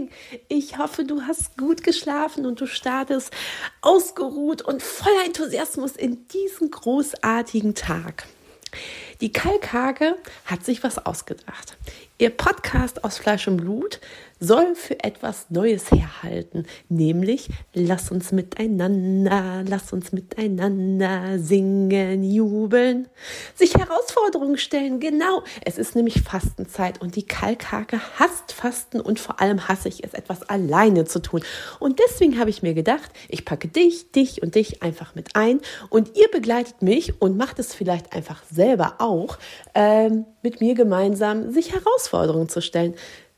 Morning! Ich hoffe, du hast gut geschlafen und du startest ausgeruht und voller Enthusiasmus in diesen großartigen Tag. Die Kalkhake hat sich was ausgedacht. Ihr Podcast aus Fleisch und Blut soll für etwas Neues herhalten, nämlich lass uns miteinander singen, jubeln, sich Herausforderungen stellen. Genau, es ist nämlich Fastenzeit und die Kalkhake hasst Fasten und vor allem hasse ich es, etwas alleine zu tun. Und deswegen habe ich mir gedacht, ich packe dich und dich einfach mit ein und ihr begleitet mich und macht es vielleicht einfach selber auch, mit mir gemeinsam sich Herausforderungen zu stellen.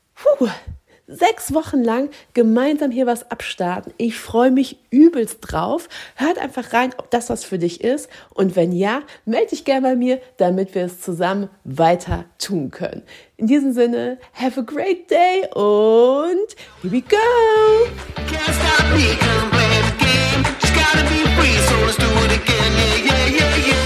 6 Wochen lang gemeinsam hier was abstarten. Ich freue mich übelst drauf. Hört einfach rein, ob das was für dich ist. Und wenn ja, melde dich gerne bei mir, damit wir es zusammen weiter tun können. In diesem Sinne, have a great day und here we go! Can't stop me, can't play the game. Just gotta be free, so let's do it again. Yeah, yeah, yeah,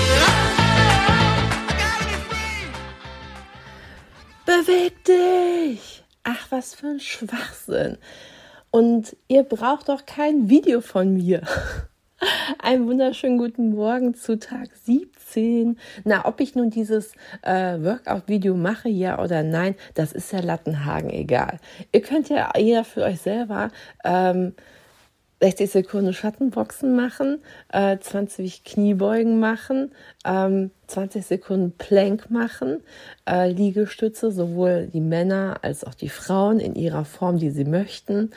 yeah. Beweg dich! Ach, was für ein Schwachsinn. Und ihr braucht doch kein Video von mir. Einen wunderschönen guten Morgen zu Tag 17. Na, ob ich nun dieses Workout-Video mache, ja oder nein, das ist ja Lattenhagen egal. Ihr könnt ja jeder für euch selber 60 Sekunden Schattenboxen machen, 20 Kniebeugen machen, 20 Sekunden Plank machen, Liegestütze, sowohl die Männer als auch die Frauen in ihrer Form, die sie möchten.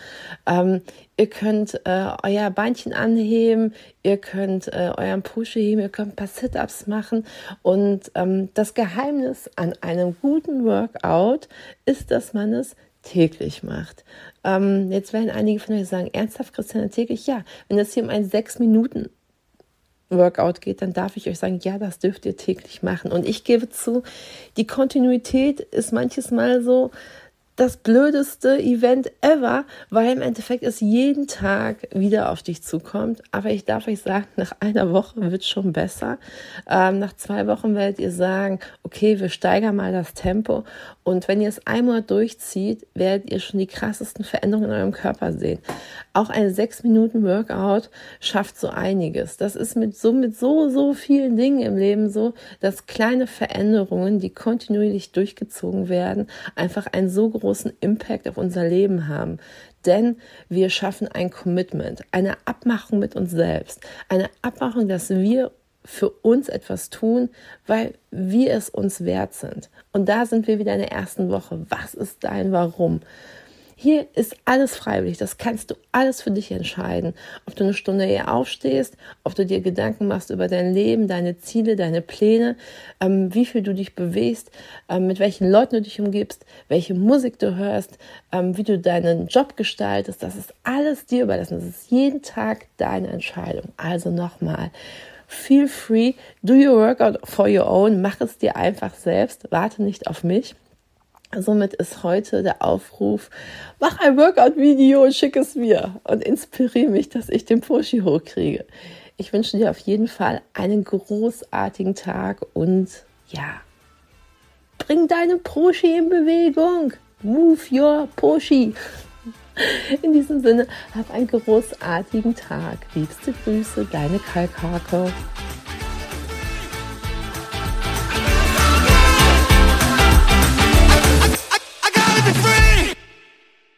Ihr könnt euer Beinchen anheben, ihr könnt euren Push heben, ihr könnt ein paar Sit-Ups machen. Und das Geheimnis an einem guten Workout ist, dass man es täglich macht. Jetzt werden einige von euch sagen, ernsthaft, Christiane, täglich? Ja, wenn es hier um ein 6-Minuten-Workout geht, dann darf ich euch sagen, ja, das dürft ihr täglich machen. Und ich gebe zu, die Kontinuität ist manches Mal so das blödeste Event ever, weil im Endeffekt es jeden Tag wieder auf dich zukommt. Aber ich darf euch sagen, nach einer Woche wird es schon besser. Nach 2 Wochen werdet ihr sagen, okay, wir steigern mal das Tempo. Und wenn ihr es einmal durchzieht, werdet ihr schon die krassesten Veränderungen in eurem Körper sehen. Auch ein 6-Minuten-Workout schafft so einiges. Das ist mit so vielen Dingen im Leben so, dass kleine Veränderungen, die kontinuierlich durchgezogen werden, einfach einen so großen Impact auf unser Leben haben. Denn wir schaffen ein Commitment, eine Abmachung mit uns selbst, eine Abmachung, dass wir für uns etwas tun, weil wir es uns wert sind. Und da sind wir wieder in der ersten Woche. Was ist dein Warum? Hier ist alles freiwillig, das kannst du alles für dich entscheiden. Ob du eine Stunde eher aufstehst, ob du dir Gedanken machst über dein Leben, deine Ziele, deine Pläne, wie viel du dich bewegst, mit welchen Leuten du dich umgibst, welche Musik du hörst, wie du deinen Job gestaltest. Das ist alles dir überlassen, das ist jeden Tag deine Entscheidung. Also nochmal, feel free, do your workout for your own, mach es dir einfach selbst, warte nicht auf mich. Somit ist heute der Aufruf, mach ein Workout-Video und schick es mir und inspiriere mich, dass ich den Pushy hochkriege. Ich wünsche dir auf jeden Fall einen großartigen Tag und ja, bring deine Pushy in Bewegung. Move your Pushy. In diesem Sinne, hab einen großartigen Tag. Liebste Grüße, deine Kalkhake.